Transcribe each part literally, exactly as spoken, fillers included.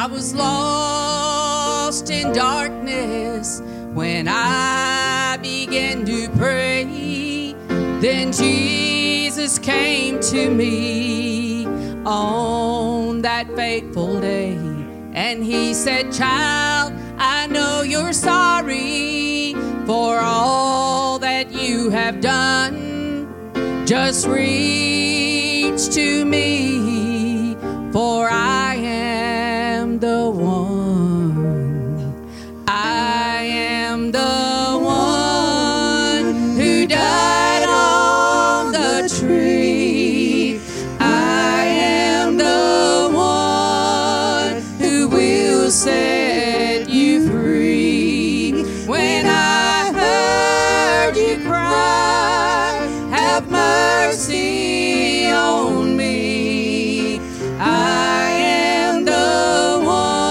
was lost in darkness when I began to pray. Then Jesus came to me on that fateful day, and he said, "Child, I know you're sorry for all that you have done. Just reach to me, for I am the one. I am the one who died on the tree. I am the one who will set you free. When I heard you cry, have mercy on me. I am the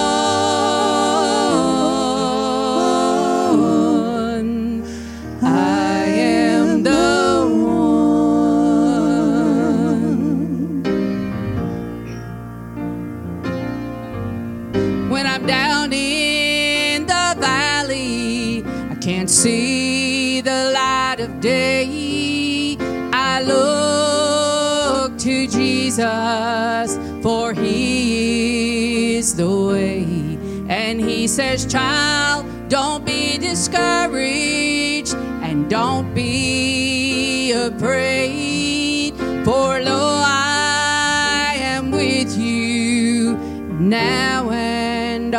one. I am the one. When I'm down in the valley, I can't see the light of day, I look to Jesus, for he is the way. And he says, "Child, don't be discouraged and don't be afraid, for lo, I am with you now and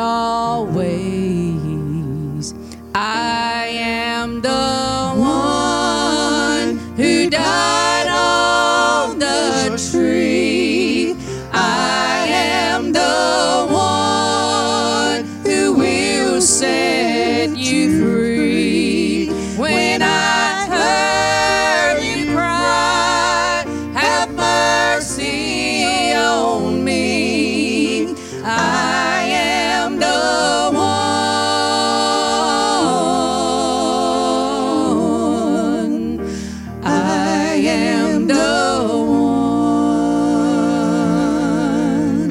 always. I am the one who died on the tree. I am the one who will set you free. When I heard you cry, have mercy on me. I am the one. I am the one.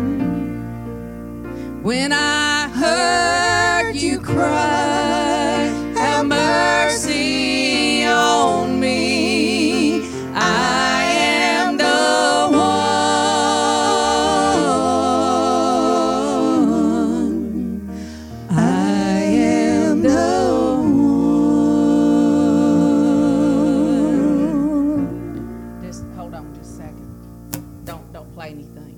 When I heard you cry, have mercy on me. I am the one. I am the one. Just hold on just a second. Don't don't play anything.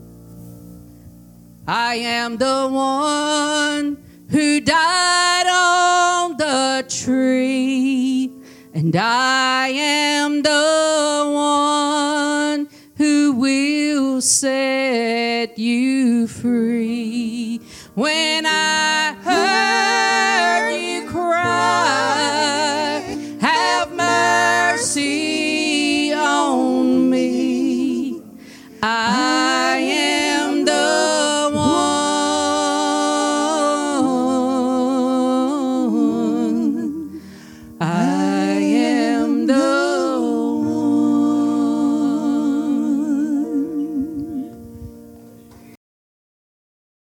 I am the one who died on the tree, and I am the one who will set you free. When I heard you cry, have mercy on me. I am the one. I am the one.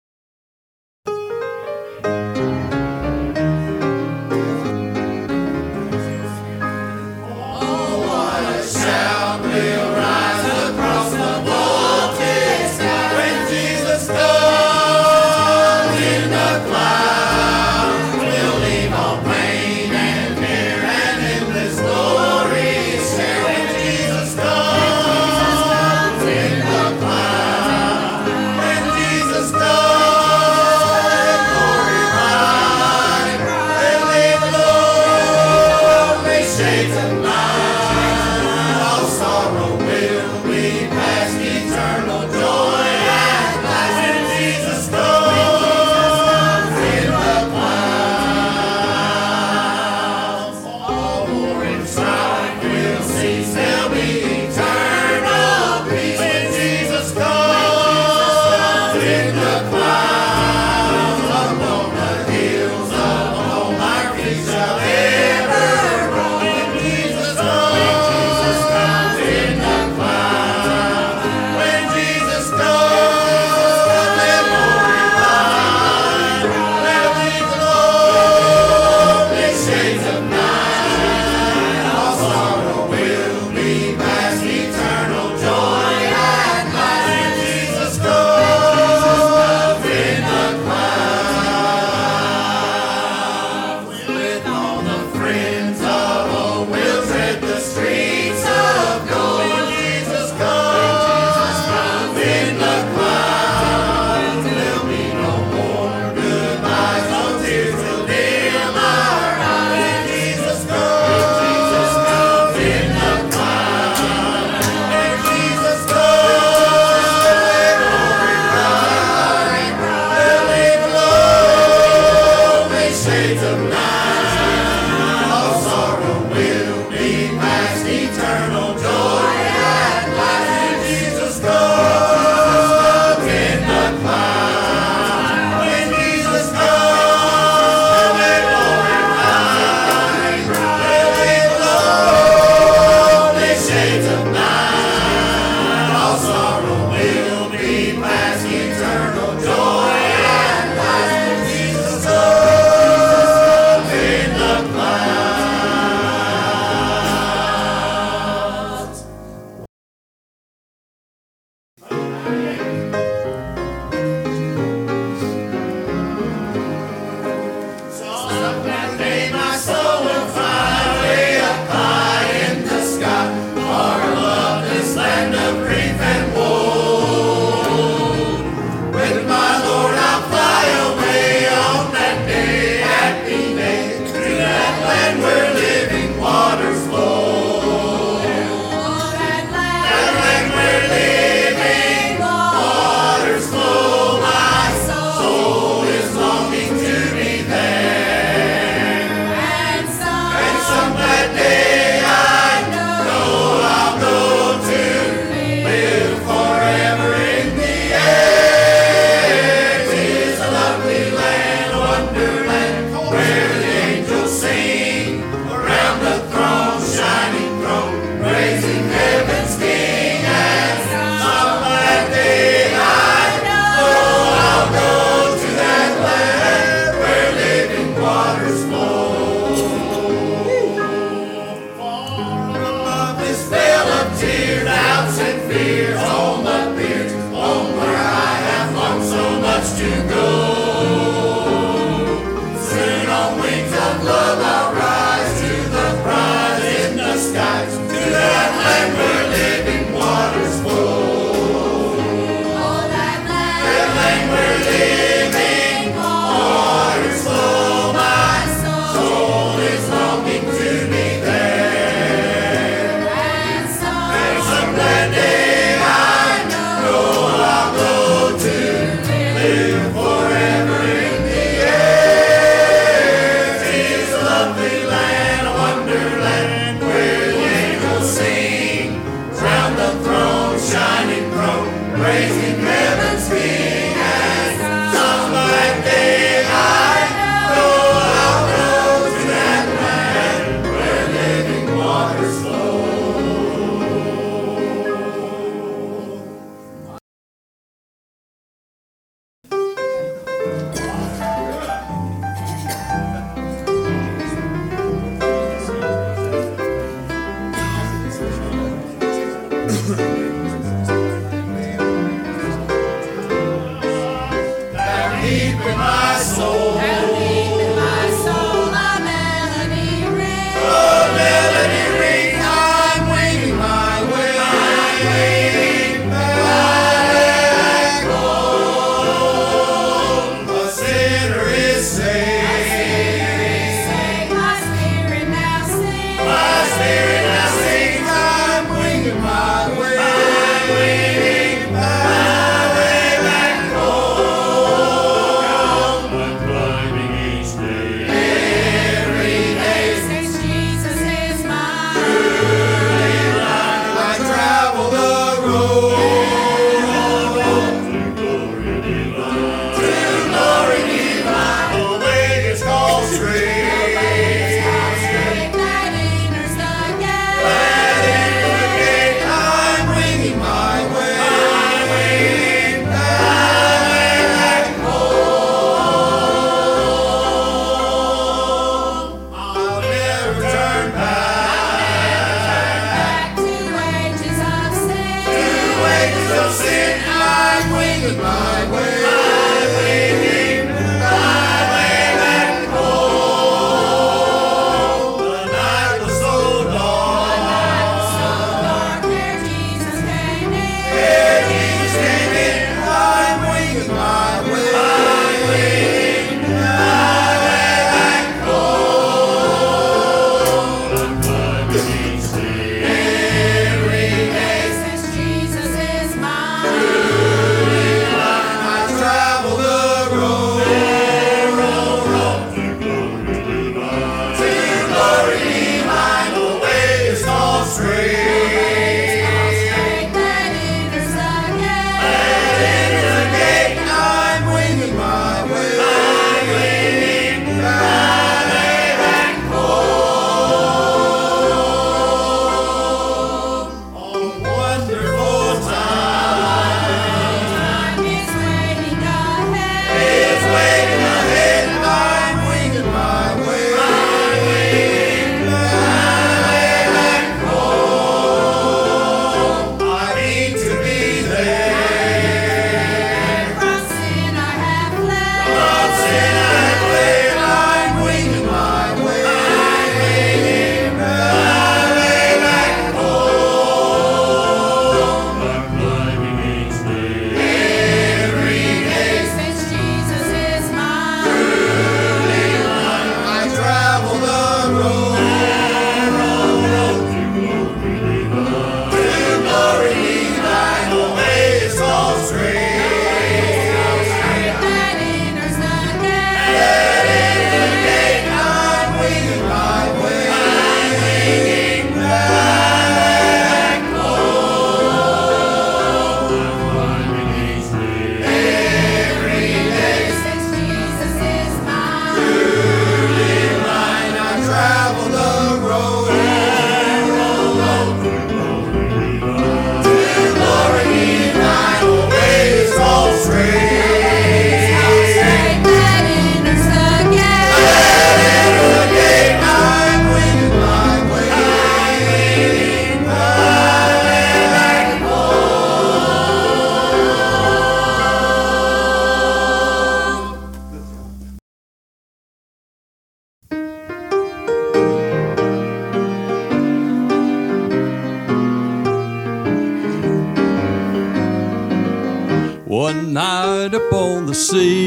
One night upon the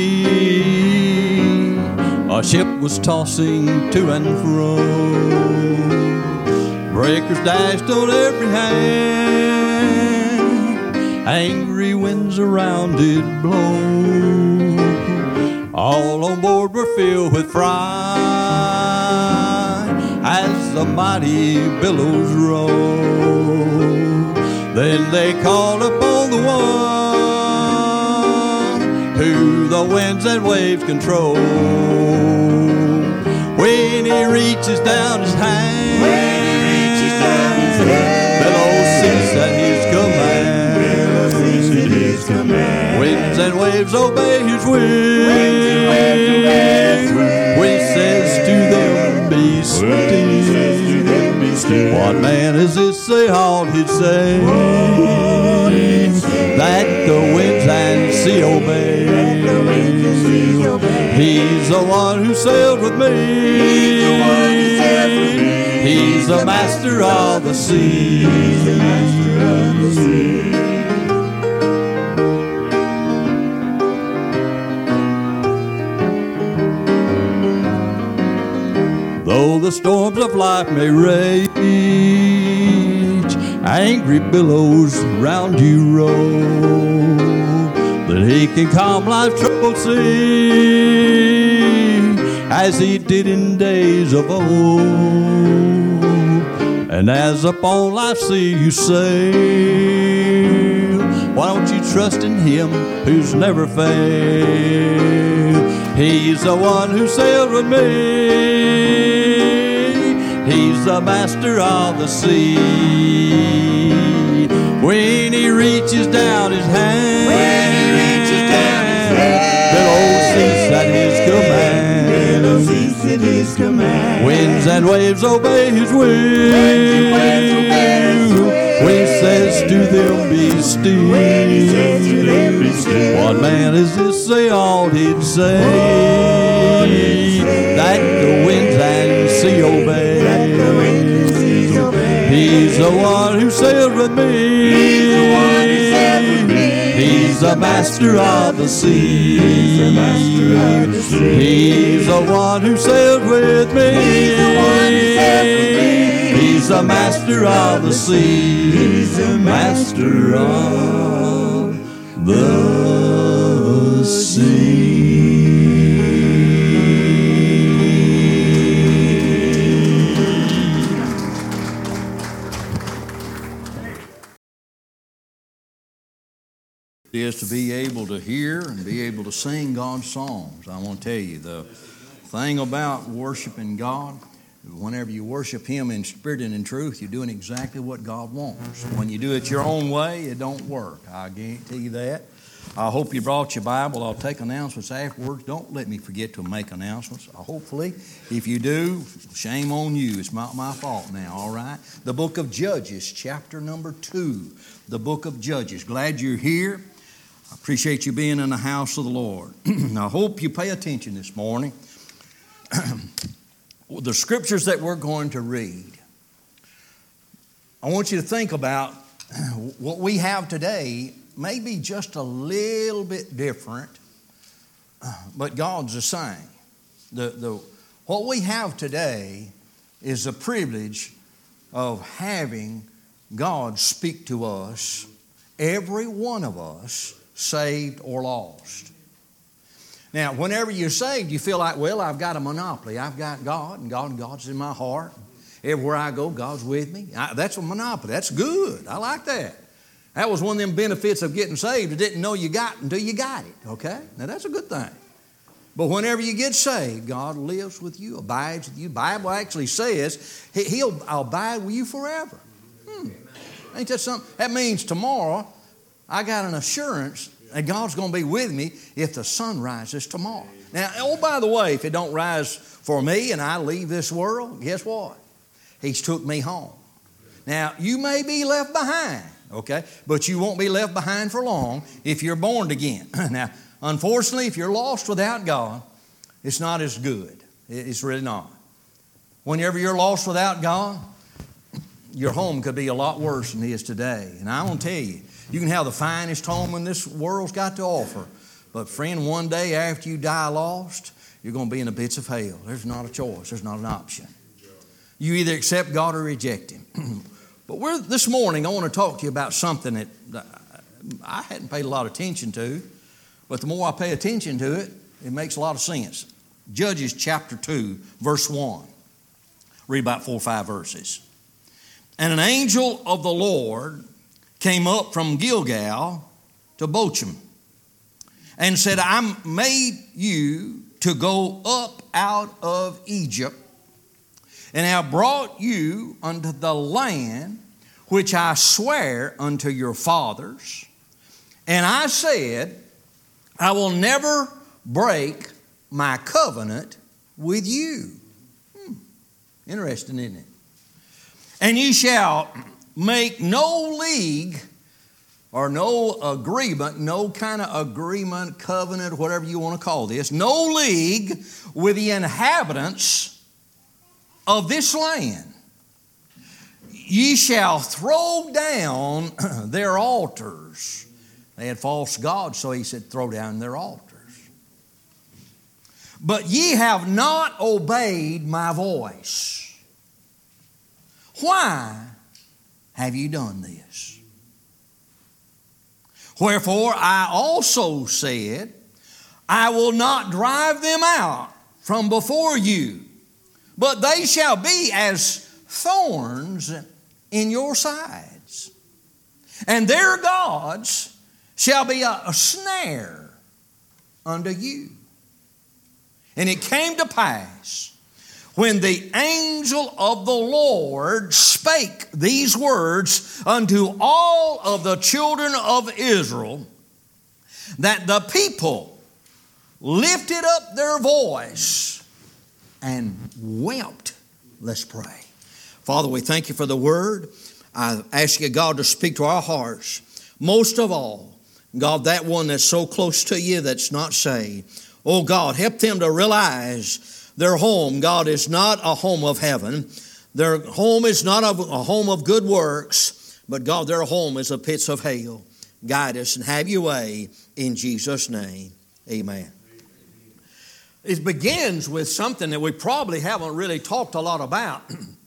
sea, a ship was tossing to and fro. Breakers dashed on every hand, angry winds around did blow. All on board were filled with fright as the mighty billows roll. Then they called upon the one who the winds and waves control. When he reaches down his hand, when he reaches down his hand, billows cease at his command. Billows cease at his command. Winds and waves obey his will. Winds and waves obey his will. When he says to them, be still. When he says to them, be still. What man is this, say all he'd say? That the winds and sea obey. He's the one who sailed with me. He's the master of the sea. Though the storms of life may rage, angry billows round you roll, that he can calm life's troubled sea, as he did in days of old. And as upon life's sea you sail, why don't you trust in him who's never failed? He's the one who sailed with me. He's the master of the sea. When he reaches down his hand, when he reaches down his hand, billows cease at his command. Billows cease at his command. Winds and waves obey his will. When he says to them, be still. When he says to them, be still. What man is this, say all he'd say? That the winds and sea obey. He's the one who sailed with me. He's the one who sailed with me. He's the master of the sea. He's the master of the sea. He's the one who sailed with me. He's the one who sailed with me. He's the master of the sea. He's the master of the sea. Is to be able to hear and be able to sing God's songs. I want to tell you, the thing about worshiping God, whenever you worship Him in spirit and in truth, you're doing exactly what God wants. When you do it your own way, it don't work. I guarantee you that. I hope you brought your Bible. I'll take announcements afterwards. Don't let me forget to make announcements. Hopefully, if you do, shame on you. It's not my fault now, all right? The book of Judges, chapter number two. The book of Judges. Glad you're here. I appreciate you being in the house of the Lord. I hope you pay attention this morning. The scriptures that we're going to read, I want you to think about what we have today may be just a little bit different, but God's the same. The, the, what we have today is the privilege of having God speak to us, every one of us, saved or lost. Now, whenever you're saved, you feel like, well, I've got a monopoly. I've got God, and God and God's in my heart. Everywhere I go, God's with me. I, that's a monopoly. That's good. I like that. That was one of them benefits of getting saved you didn't know you got until you got it, okay? Now, that's a good thing. But whenever you get saved, God lives with you, abides with you. The Bible actually says He'll abide with you forever. Hmm. Ain't that something? That means tomorrow, I got an assurance that God's going to be with me if the sun rises tomorrow. Now, oh, by the way, if it don't rise for me and I leave this world, guess what? He's took me home. Now, you may be left behind, okay? But you won't be left behind for long if you're born again. Now, unfortunately, if you're lost without God, it's not as good. It's really not. Whenever you're lost without God, your home could be a lot worse than it is today. And I want to tell you, you can have the finest home in this world's got to offer. But friend, one day after you die lost, you're going to be in the pits of hell. There's not a choice. There's not an option. You either accept God or reject Him. But we're, this morning, I want to talk to you about something that I hadn't paid a lot of attention to. But the more I pay attention to it, it makes a lot of sense. Judges chapter two, verse one. Read about four or five verses. And an angel of the Lord came up from Gilgal to Bochum and said, I made you to go up out of Egypt and have brought you unto the land which I swear unto your fathers. And I said, I will never break my covenant with you. Hmm. Interesting, isn't it? And ye shall make no league or no agreement, no kind of agreement, covenant, whatever you want to call this, no league with the inhabitants of this land. Ye shall throw down their altars. They had false gods, so he said, throw down their altars. But ye have not obeyed my voice. Why have ye done this? Wherefore I also said, I will not drive them out from before you, but they shall be as thorns in your sides, and their gods shall be a, a snare unto you. And it came to pass, when the angel of the Lord spake these words unto all of the children of Israel, that the people lifted up their voice and wept. Let's pray. Father, we thank you for the word. I ask you, God, to speak to our hearts. Most of all, God, that one that's so close to you that's not saved. Oh, God, help them to realize their home, God, is not a home of heaven. Their home is not a home of good works, but, God, their home is a pits of hell. Guide us and have your way in Jesus' name. Amen. It begins with something that we probably haven't really talked a lot about.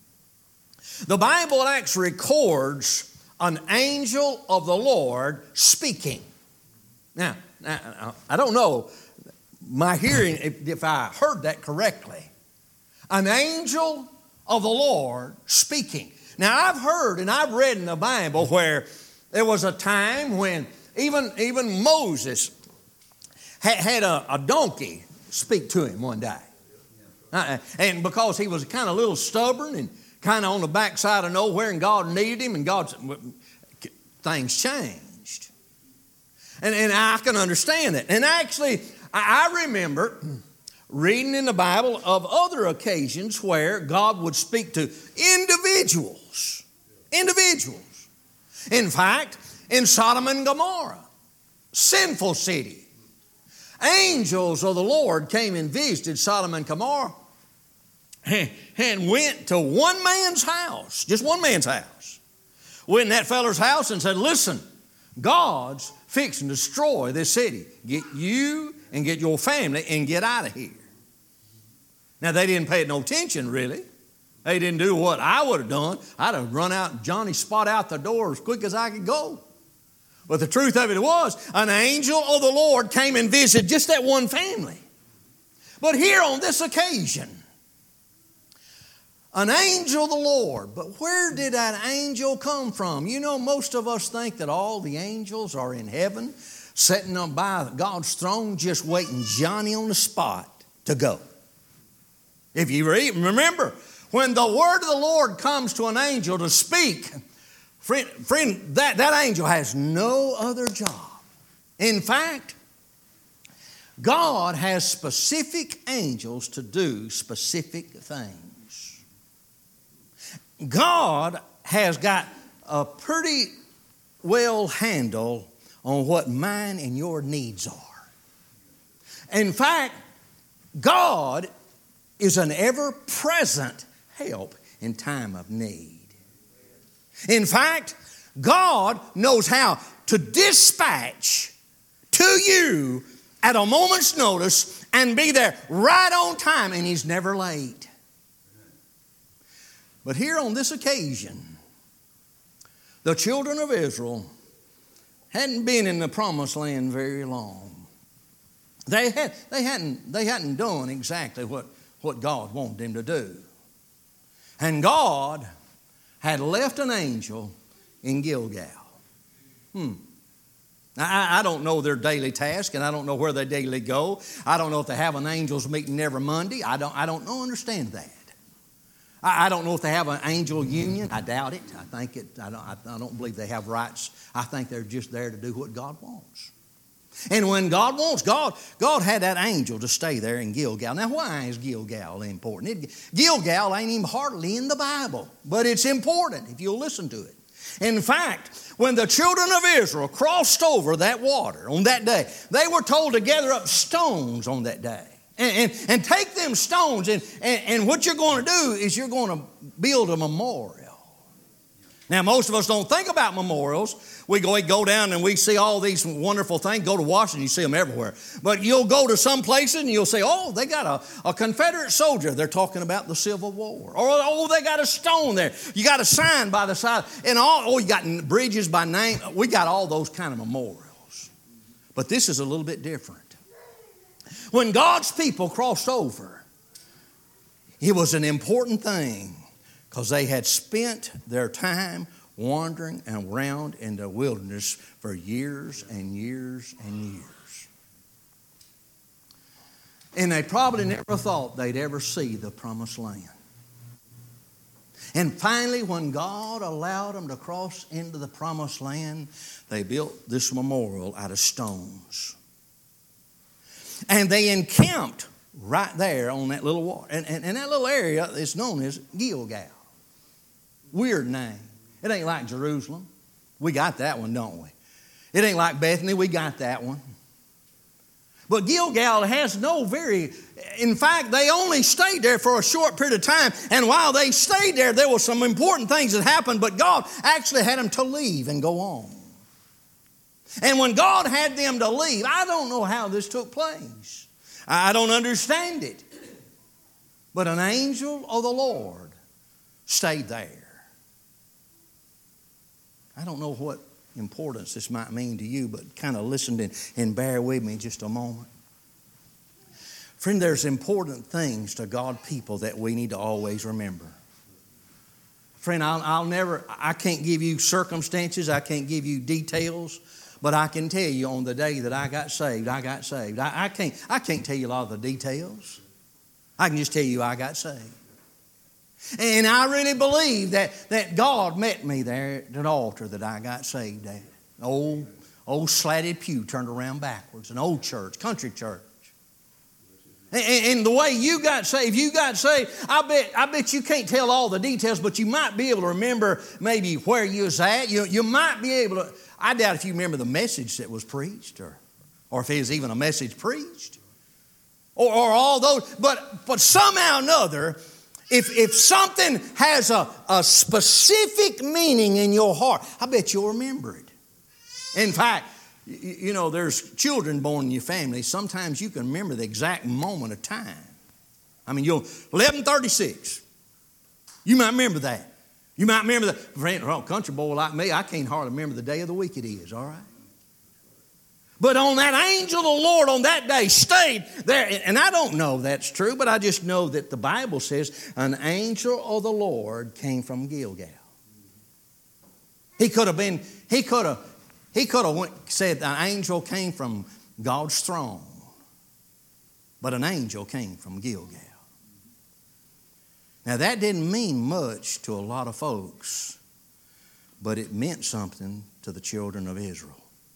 The Bible actually records an angel of the Lord speaking. Now, I don't know my hearing if, if I heard that correctly. An angel of the Lord speaking. Now, I've heard and I've read in the Bible where there was a time when even, even Moses had, had a, a donkey speak to him one day. Uh, and because he was kind of a little stubborn and kind of on the backside of nowhere, and God needed him, and God's things changed. And, and I can understand that. And actually, I remember reading in the Bible of other occasions where God would speak to individuals. Individuals. In fact, in Sodom and Gomorrah, sinful city, angels of the Lord came and visited Sodom and Gomorrah and went to one man's house, just one man's house. Went in that feller's house and said, listen, God's fixing to destroy this city. Get you and get your family and get out of here. Now, they didn't pay no attention, really. They didn't do what I would have done. I'd have run out Johnny Spot out the door as quick as I could go. But the truth of it was, an angel of the Lord came and visited just that one family. But here on this occasion, an angel of the Lord. But where did that angel come from? You know, most of us think that all the angels are in heaven, sitting on by God's throne, just waiting Johnny on the spot to go. If you remember, when the word of the Lord comes to an angel to speak, friend, friend that, that angel has no other job. In fact, God has specific angels to do specific things. God has got a pretty well handle on what mine and your needs are. In fact, God is an ever-present help in time of need. In fact, God knows how to dispatch to you at a moment's notice and be there right on time, and He's never late. But here on this occasion, the children of Israel hadn't been in the promised land very long. They, had, they, hadn't, they hadn't done exactly what, what God wanted them to do. And God had left an angel in Gilgal. Hmm. I, I don't know their daily task, and I don't know where they daily go. I don't know if they have an angels meeting every Monday. I don't, I don't know, understand that. I, I don't know if they have an angel union. I doubt it. I think it. I don't, I, I don't believe they have rights. I think they're just there to do what God wants. And when God wants, God, God had that angel to stay there in Gilgal. Now, why is Gilgal important? It, Gilgal ain't even hardly in the Bible, but it's important if you'll listen to it. In fact, when the children of Israel crossed over that water on that day, they were told to gather up stones on that day. And, and, and take them stones, and, and, and what you're going to do is you're going to build a memorial. Now, most of us don't think about memorials. We go, we go down and we see all these wonderful things. Go to Washington, you see them everywhere. But you'll go to some places and you'll say, oh, they got a, a Confederate soldier. They're talking about the Civil War. Or, oh, they got a stone there. You got a sign by the side. And all, oh, you got bridges by name. We got all those kind of memorials. But this is a little bit different. When God's people crossed over, it was an important thing because they had spent their time wandering around in the wilderness for years and years and years. And they probably never thought they'd ever see the promised land. And finally, when God allowed them to cross into the promised land, they built this memorial out of stones. And they encamped right there on that little water. And, and, and that little area is known as Gilgal. Weird name. It ain't like Jerusalem. We got that one, don't we? It ain't like Bethany. We got that one. But Gilgal has no very... In fact, they only stayed there for a short period of time. And while they stayed there, there were some important things that happened. But God actually had them to leave and go on. And when God had them to leave, I don't know how this took place. I don't understand it. But an angel of the Lord stayed there. I don't know what importance this might mean to you, but kind of listen and, and bear with me just a moment. Friend, there's important things to God people that we need to always remember. Friend, I'll, I'll never, I can't give you circumstances, I can't give you details, but I can tell you on the day that I got saved, I got saved. I, I can't, I can't tell you a lot of the details. I can just tell you I got saved. And I really believe that, that God met me there at an altar that I got saved at. An old, old slatted pew turned around backwards. An old church, country church. And, and the way you got saved, you got saved, I bet, I bet you can't tell all the details, but you might be able to remember maybe where you was at. You, you might be able to, I doubt if you remember the message that was preached or, or if it was even a message preached. Or, or all those, but, but somehow or another, If, if something has a, a specific meaning in your heart, I bet you'll remember it. In fact, you, you know, there's children born in your family. Sometimes you can remember the exact moment of time. I mean, you'll, eleven thirty-six. You might remember that. You might remember that. Friend, oh, country boy like me, I can't hardly remember the day of the week it is, all right? But on that angel of the Lord on that day stayed there. And I don't know that's true, but I just know that the Bible says an angel of the Lord came from Gilgal. He could have been, he could have, he could have went, said an angel came from God's throne. But an angel came from Gilgal. Now that didn't mean much to a lot of folks, but it meant something to the children of Israel.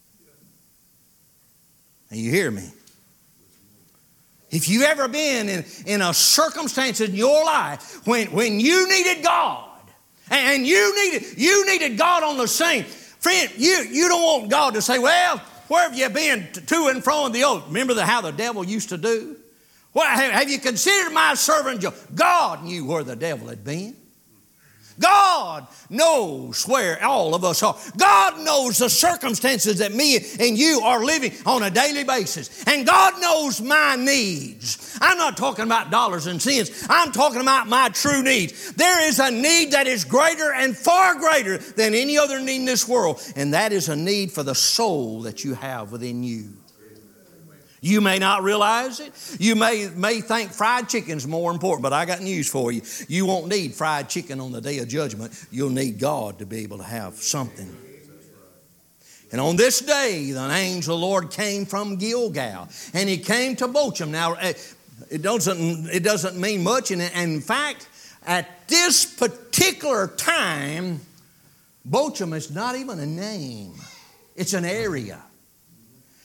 And you hear me? If you've ever been in, in a circumstance in your life when, when you needed God and you needed, you needed God on the scene, friend, you, you don't want God to say, well, where have you been to and fro in the old? Remember the, how the devil used to do? Well, have, have you considered my servant Job? God knew where the devil had been. God knows where all of us are. God knows the circumstances that me and you are living on a daily basis. And God knows my needs. I'm not talking about dollars and cents. I'm talking about my true needs. There is a need that is greater and far greater than any other need in this world. And that is a need for the soul that you have within you. You may not realize it. You may, may think fried chicken's more important, but I got news for you. You won't need fried chicken on the day of judgment. You'll need God to be able to have something. And on this day, the angel of the Lord came from Gilgal, and he came to Bochum. Now, it doesn't, it doesn't mean much. And in fact, at this particular time, Bochum is not even a name. It's an area.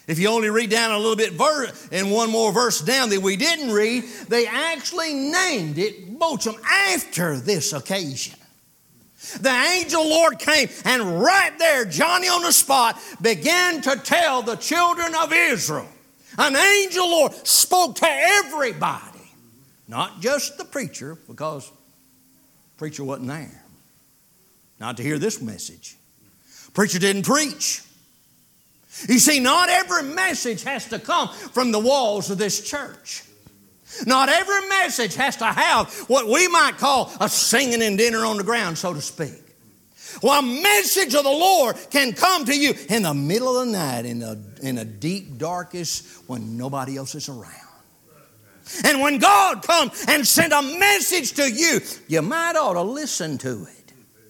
If you only read down a little bit ver- and one more verse down that we didn't read, they actually named it Bochum after this occasion. The angel Lord came and right there, Johnny on the spot, began to tell the children of Israel. An angel Lord spoke to everybody, not just the preacher, because the preacher wasn't there. Not to hear this message. Preacher didn't preach. You see, not every message has to come from the walls of this church. Not every message has to have what we might call a singing and dinner on the ground, so to speak. Well, a message of the Lord can come to you in the middle of the night, in a, in a deep darkest, when nobody else is around. And when God comes and sent a message to you, you might ought to listen to it.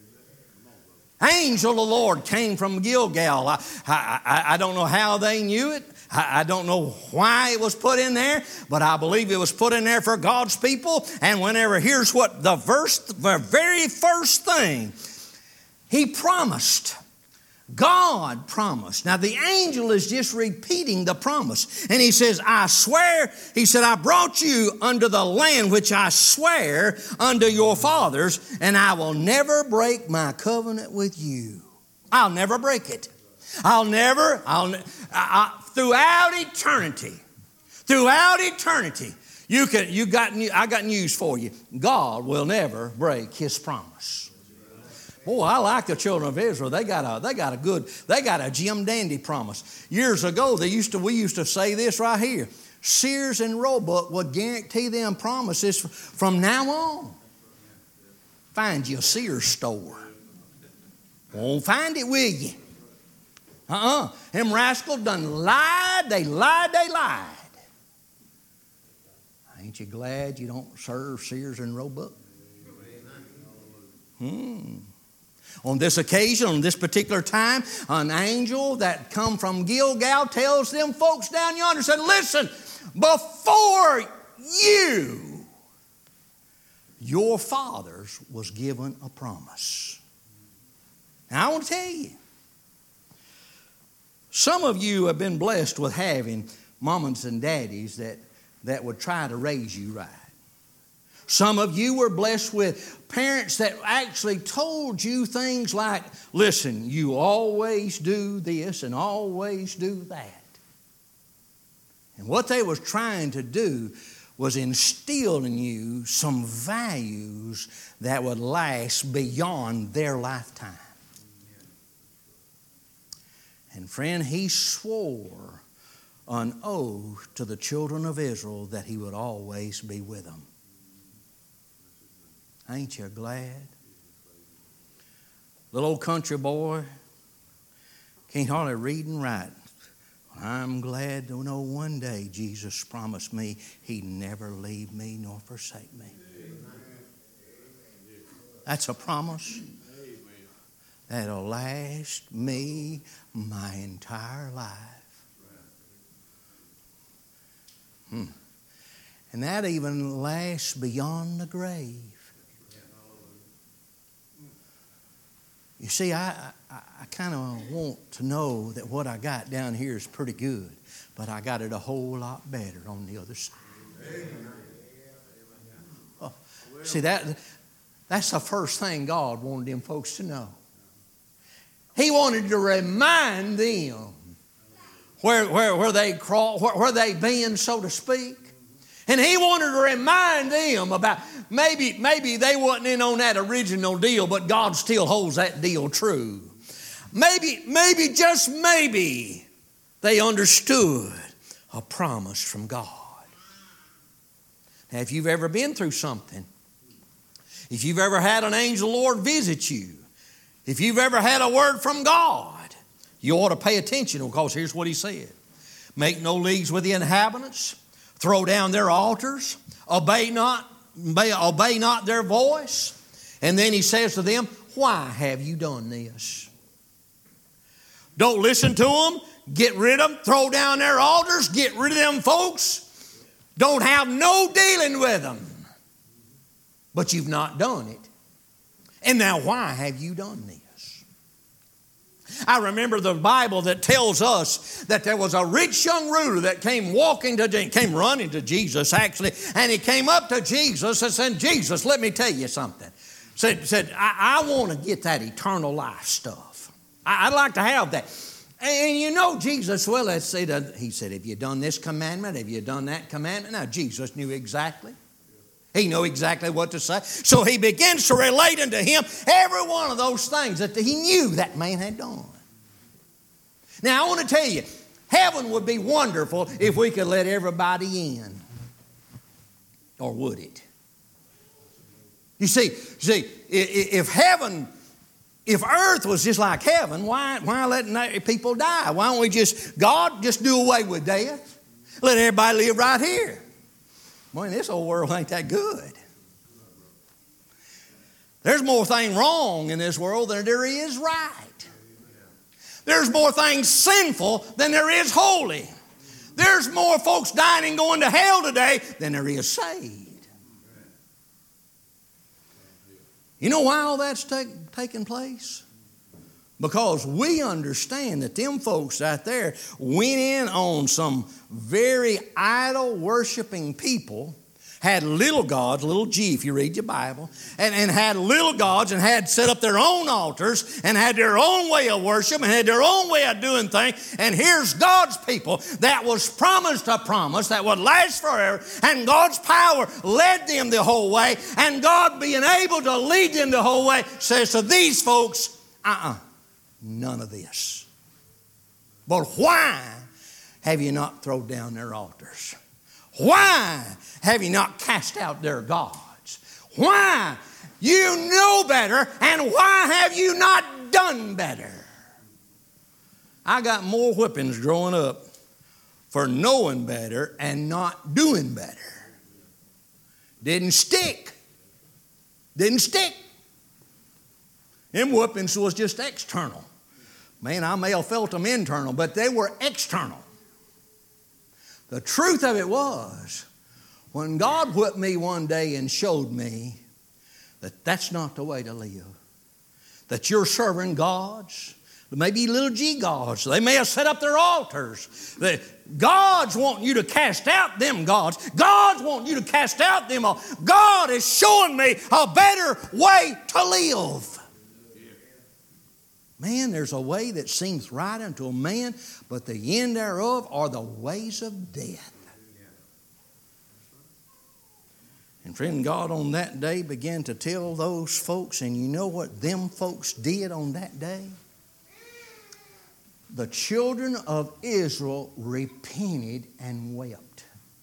Angel of the Lord came from Gilgal. I, I, I don't know how they knew it. I, I don't know why it was put in there, but I believe it was put in there for God's people. And whenever, here's what the verse, the very first thing, he promised. God promised. Now the angel is just repeating the promise. And he says, I swear, he said, I brought you unto the land which I swear unto your fathers, and I will never break my covenant with you. I'll never break it. I'll never, I'll, I, I, throughout eternity, throughout eternity, you can, you got, I got news for you. God will never break His promise. Oh, I like the children of Israel. They got a, they got a good, they got a Jim Dandy promise. Years ago, they used to, we used to say this right here. Sears and Roebuck would guarantee them promises from now on. Find you a Sears store. Won't find it, will you? Uh-uh. Them rascals done lied, they lied, they lied. Ain't you glad you don't serve Sears and Roebuck? Hmm. On this occasion, on this particular time, an angel that come from Gilgal tells them folks down yonder, said, listen, before you, your fathers was given a promise. Now I want to tell you, some of you have been blessed with having mamas and daddies that, that would try to raise you right. Some of you were blessed with parents that actually told you things like, listen, you always do this and always do that. And what they was trying to do was instill in you some values that would last beyond their lifetime. And friend, he swore an oath to the children of Israel that he would always be with them. Ain't you glad? Little old country boy can't hardly read and write. I'm glad to know one day Jesus promised me He'd never leave me nor forsake me. That's a promise that'll last me my entire life. Hmm. And that even lasts beyond the grave. You see, I, I, I kind of want to know that what I got down here is pretty good, but I got it a whole lot better on the other side. Oh, see, that that's the first thing God wanted them folks to know. He wanted to remind them where, where, where they crawl, where, where they been, so to speak. And He wanted to remind them about maybe, maybe they wasn't in on that original deal, but God still holds that deal true. Maybe, maybe, just maybe, they understood a promise from God. Now, if you've ever been through something, if you've ever had an angel Lord visit you, if you've ever had a word from God, you ought to pay attention, because here's what He said. Make no leagues with the inhabitants. Throw down their altars, obey not, obey, obey not their voice. And then He says to them, why have you done this? Don't listen to them, get rid of them, throw down their altars, get rid of them folks. Don't have no dealing with them. But you've not done it. And now why have you done this? I remember the Bible that tells us that there was a rich young ruler that came walking to, came running to Jesus actually, and he came up to Jesus and said, Jesus, let me tell you something. Said, said I, I want to get that eternal life stuff. I, I'd like to have that. And you know Jesus, well, let's say that he said, have you done this commandment? Have you done that commandment? Now, Jesus knew exactly. He knew exactly what to say. So he begins to relate unto him every one of those things that he knew that man had done. Now, I want to tell you, heaven would be wonderful if we could let everybody in. Or would it? You see, see, if heaven... If earth was just like heaven, why, why letting people die? Why don't we just, God, just do away with death? Let everybody live right here. Boy, this old world ain't that good. There's more things wrong in this world than there is right. There's more things sinful than there is holy. There's more folks dying and going to hell today than there is saved. You know why all that's take, taking place? Because we understand that them folks out there went in on some very idol-worshiping people, had little gods, little g if you read your Bible, and, and had little gods and had set up their own altars and had their own way of worship and had their own way of doing things. And here's God's people that was promised a promise that would last forever, and God's power led them the whole way, and God being able to lead them the whole way says to these folks, uh-uh, none of this. But why have you not thrown down their altars? Why have you not cast out their gods? Why? You know better, and why have you not done better? I got more whippings growing up for knowing better and not doing better. Didn't stick. Didn't stick. Them whippings was just external. Man, I may have felt them internal, but they were external. The truth of it was, when God whipped me one day and showed me that that's not the way to live, that you're serving gods, maybe little g gods, they may have set up their altars. The gods want you to cast out them gods. Gods want you to cast out them all. God is showing me a better way to live. Man, there's a way that seems right unto a man, but the end thereof are the ways of death. And friend, God on that day began to tell those folks, and you know what them folks did on that day? The children of Israel repented and wept.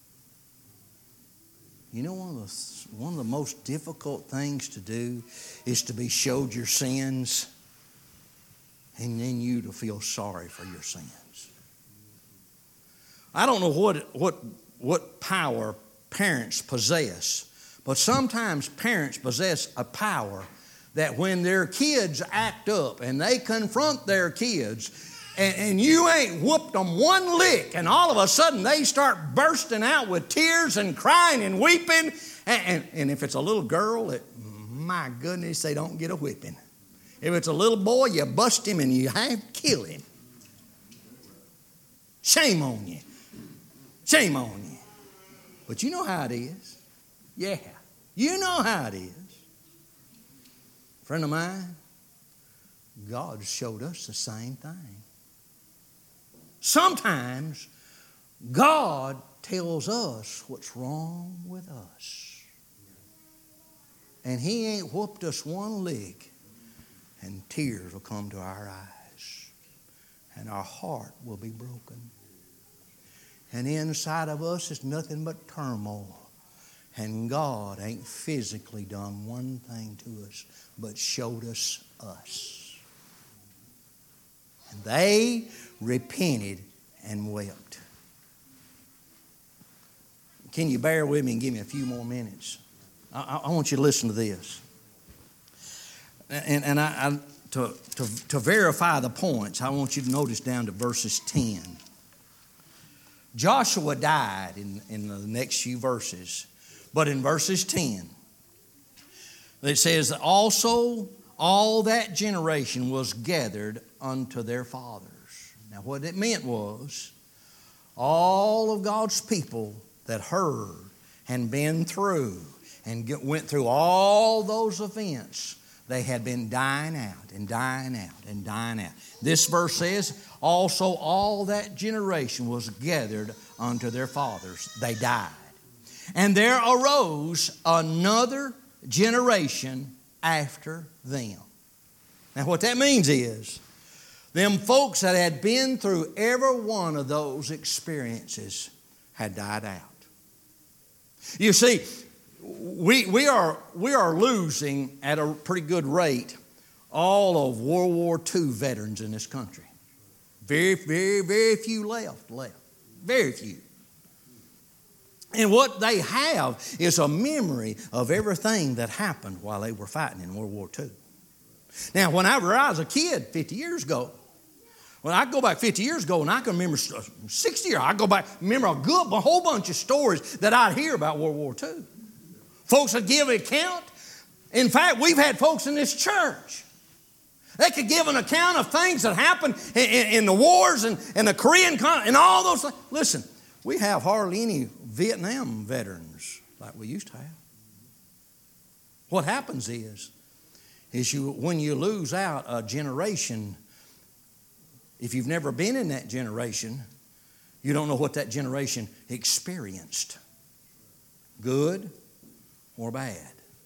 You know, one of the, one of the most difficult things to do is to be showed your sins, and then you to feel sorry for your sins. I don't know what, what, what power parents possess, but sometimes parents possess a power that when their kids act up and they confront their kids, and, and you ain't whooped them one lick, and all of a sudden they start bursting out with tears and crying and weeping, and, and, and if it's a little girl, it, my goodness, they don't get a whipping. If it's a little boy, you bust him and you have to kill him. Shame on you. Shame on you. But you know how it is. Yeah, you know how it is. Friend of mine, God showed us the same thing. Sometimes God tells us what's wrong with us. And He ain't whooped us one lick, and tears will come to our eyes, and our heart will be broken. And inside of us is nothing but turmoil. And God ain't physically done one thing to us, but showed us us. And they repented and wept. Can you bear with me and give me a few more minutes? I, I want you to listen to this. And, and I, I, to, to, to verify the points, I want you to notice down to verses ten. Joshua died in, in the next few verses, but in verses ten, it says, also all that generation was gathered unto their fathers. Now what it meant was, all of God's people that heard and been through and get, went through all those events, they had been dying out and dying out and dying out. This verse says, also all that generation was gathered unto their fathers. They died. And there arose another generation after them. Now what that means is, them folks that had been through every one of those experiences had died out. You see, we, we, are, we are losing at a pretty good rate all of World War Two veterans in this country. Very, very, very few left, left. Very few. And what they have is a memory of everything that happened while they were fighting in World War Two. Now, whenever I was a kid fifty years ago, when I go back fifty years ago and I can remember sixty years, I go back, remember a good, a whole bunch of stories that I'd hear about World War Two. Folks would give an account. In fact, we've had folks in this church. They could give an account of things that happened in, in, in the wars and, and the Korean con- and all those things. Listen, we have hardly any Vietnam veterans like we used to have. What happens is, is you when you lose out a generation, if you've never been in that generation, you don't know what that generation experienced, good or bad.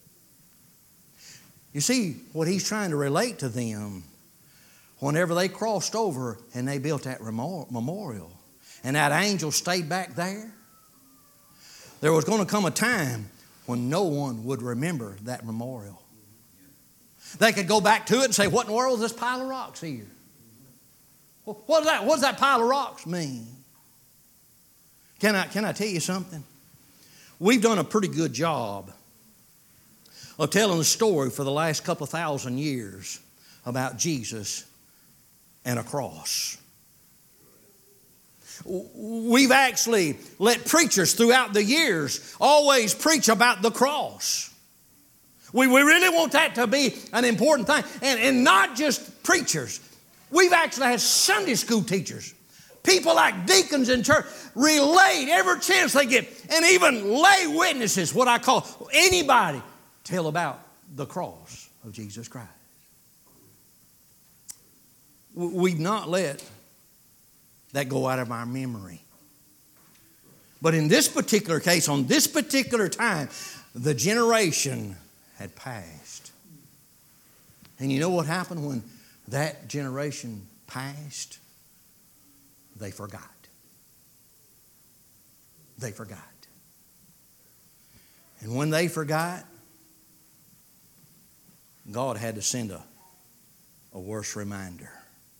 You see, what he's trying to relate to them, whenever they crossed over and they built that memorial, and that angel stayed back there, there was going to come a time when no one would remember that memorial. They could go back to it and say, what in the world is this pile of rocks here? What, is that, what does that pile of rocks mean? Can I, can I tell you something? We've done a pretty good job of telling the story for the last couple of thousand years about Jesus and a cross. We've actually let preachers throughout the years always preach about the cross. We, we really want that to be an important thing. And, and not just preachers. We've actually had Sunday school teachers, people like deacons in church, relate every chance they get, and even lay witnesses, what I call anybody, tell about the cross of Jesus Christ. We've not let that go out of our memory. But in this particular case, on this particular time, the generation had passed. And you know what happened when that generation passed? They forgot. They forgot. And when they forgot, God had to send a, a worse reminder.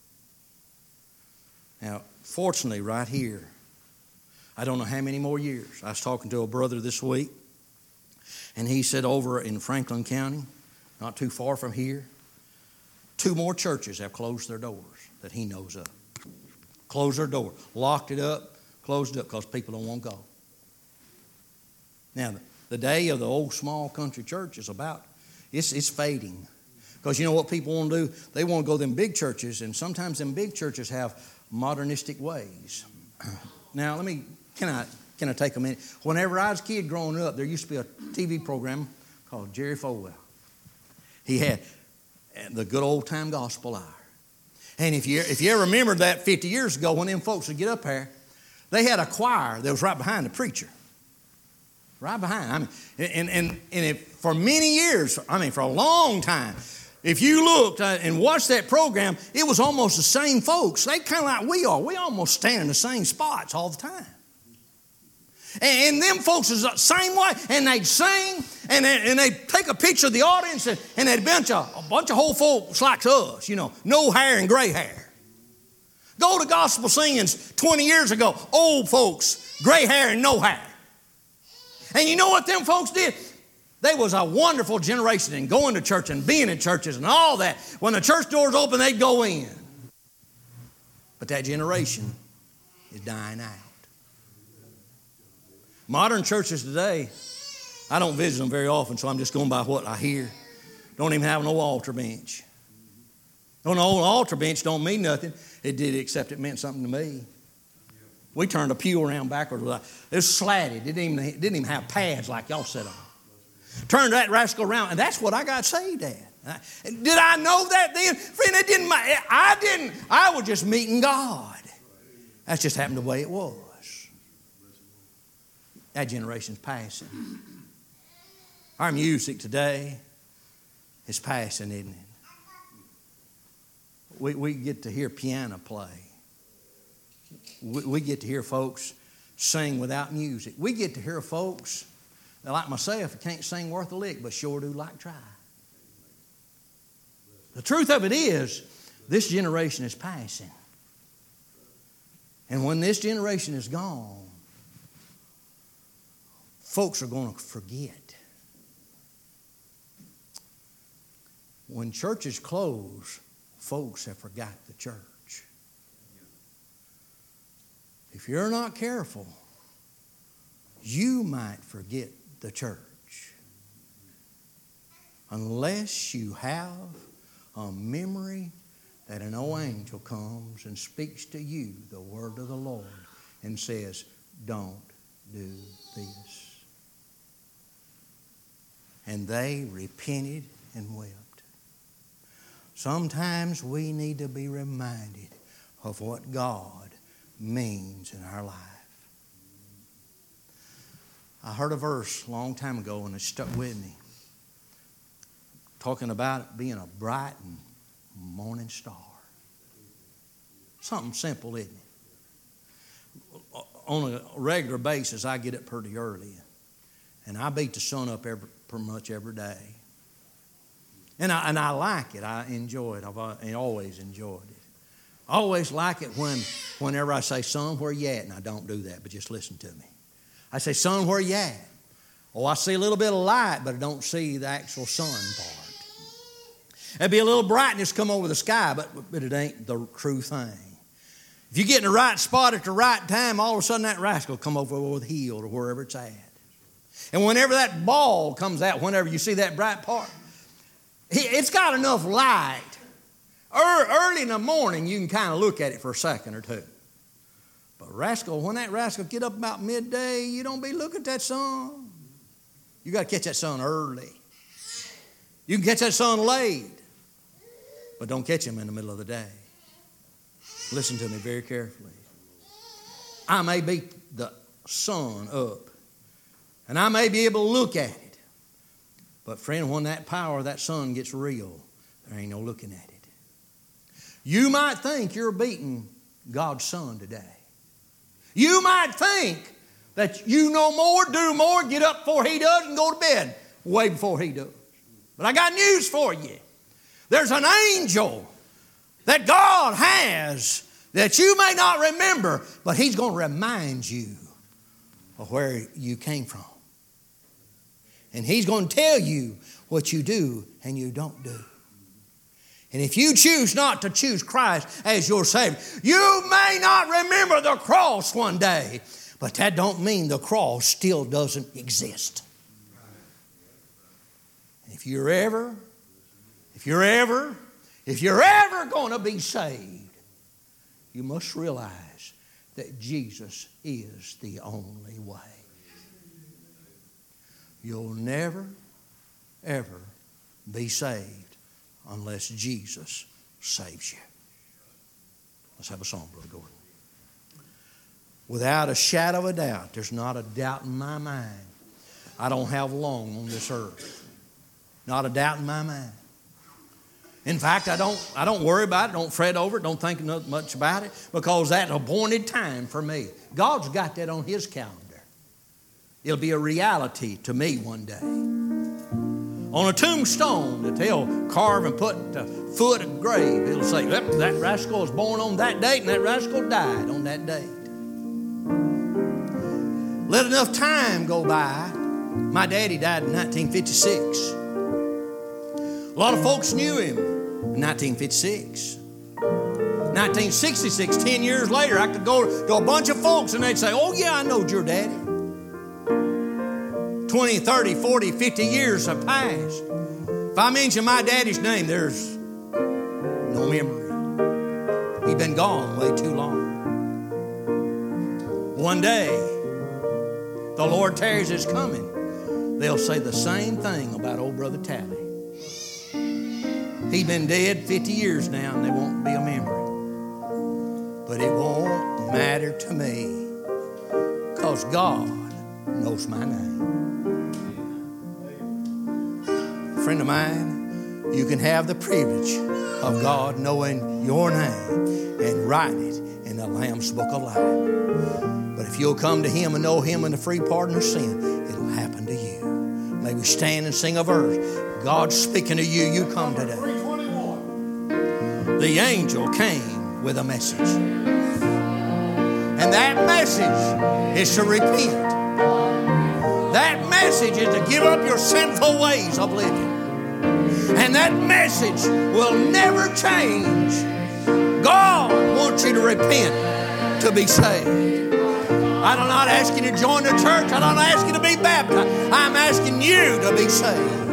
Now, fortunately, right here, I don't know how many more years. I was talking to a brother this week, and he said over in Franklin County, not too far from here, two more churches have closed their doors that he knows of. Closed their door, locked it up, closed it up because people don't want to go. Now, the day of the old small country church is about, it's, it's fading. Because you know what people want to do? They want to go to them big churches, and sometimes them big churches have modernistic ways. Now, let me, can I, can I take a minute? Whenever I was a kid growing up, there used to be a T V program called Jerry Falwell. He had the good old time gospel hour. And if you, if you ever remember that fifty years ago when them folks would get up there, they had a choir that was right behind the preacher. Right behind. I mean, and, and, and if, for many years, I mean, for a long time, if you looked and watched that program, it was almost the same folks. They kind of like we are. We almost stand in the same spots all the time. And, and them folks is the same way. And they'd sing, and, they, and they'd take a picture of the audience, and, and they'd bunch of, a bunch of whole folks like us, you know, no hair and gray hair. Go to gospel singings twenty years ago, old folks, gray hair and no hair. And you know what them folks did? They was a wonderful generation in going to church and being in churches and all that. When the church doors open, they'd go in. But that generation is dying out. Modern churches today, I don't visit them very often, so I'm just going by what I hear. Don't even have no altar bench. No, no old altar bench don't mean nothing. It did, except it meant something to me. We turned a pew around backwards. It was slatted. It didn't even, it didn't even have pads like y'all sit on. Turned that rascal around, and that's what I got saved at. Did I know that then? Friend, it didn't matter. I didn't. I was just meeting God. That's just happened the way it was. That generation's passing. Our music today is passing, isn't it? We, we get to hear piano play. We, we get to hear folks sing without music. We get to hear folks that, like myself, can't sing worth a lick, but sure do like try. The truth of it is, this generation is passing. And when this generation is gone, folks are going to forget. When churches close, folks have forgot the church. If you're not careful, you might forget the church. Unless you have a memory that an old angel comes and speaks to you the word of the Lord and says, don't do this. And they repented and wept. Sometimes we need to be reminded of what God means in our life. I heard a verse a long time ago and it stuck with me, talking about being a bright and morning star. Something simple, isn't it? On a regular basis, I get up pretty early, and I beat the sun up every, pretty much every day. And I, and I like it. I enjoy it. I've I always enjoyed it. I always like it when, whenever I say, son, where you at? And I don't do that, but just listen to me. I say, son, where you at? Oh, I see a little bit of light, but I don't see the actual sun part. There'd be a little brightness come over the sky, but, but it ain't the true thing. If you get in the right spot at the right time, all of a sudden that rascal will come over over the hill or wherever it's at. And whenever that ball comes out, whenever you see that bright part, it's got enough light. Early in the morning, you can kind of look at it for a second or two. But rascal, when that rascal get up about midday, you don't be looking at that sun. You got to catch that sun early. You can catch that sun late, but don't catch him in the middle of the day. Listen to me very carefully. I may beat the sun up, and I may be able to look at it. But friend, when that power of that sun gets real, there ain't no looking at it. You might think you're beating God's son today. You might think that you know more, do more, get up before he does, and go to bed way before he does. But I got news for you. There's an angel that God has that you may not remember, but he's going to remind you of where you came from. And he's going to tell you what you do and you don't do. And if you choose not to choose Christ as your Savior, you may not remember the cross one day, but that don't mean the cross still doesn't exist. If you're ever, if you're ever, if you're ever going to be saved, you must realize that Jesus is the only way. You'll never, ever be saved unless Jesus saves you. Let's have a song, Brother Gordon. Without a shadow of a doubt, there's not a doubt in my mind, I don't have long on this earth. Not a doubt in my mind. In fact, I don't, I don't worry about it, don't fret over it, don't think much about it, because that's appointed time for me. God's got that on his calendar. It'll be a reality to me one day. On a tombstone that they'll carve and put at the foot of the grave, it'll say, yep, that rascal was born on that date and that rascal died on that date. Let enough time go by. My daddy died in nineteen fifty-six. A lot of folks knew him in nineteen fifty-six. nineteen sixty-six, ten years later, I could go to a bunch of folks and they'd say, oh yeah, I knowed your daddy. twenty, thirty, forty, fifty years have passed. If I mention my daddy's name, there's no memory. He's been gone way too long. One day, the Lord tarries is coming. They'll say the same thing about old Brother Tally. He's been dead fifty years now, and there won't be a memory. But it won't matter to me, because God knows my name. Friend of mine, you can have the privilege of God knowing your name and write it in the Lamb's Book of Life. But if you'll come to Him and know Him and the free pardon of sin, it'll happen to you. May we stand and sing a verse. God's speaking to you. You come today. The angel came with a message. And that message is to repent. That message is to give up your sinful ways of living. And that message will never change. God wants you to repent to be saved. I'm not asking you to join the church. I'm not asking you to be baptized. I'm asking you to be saved.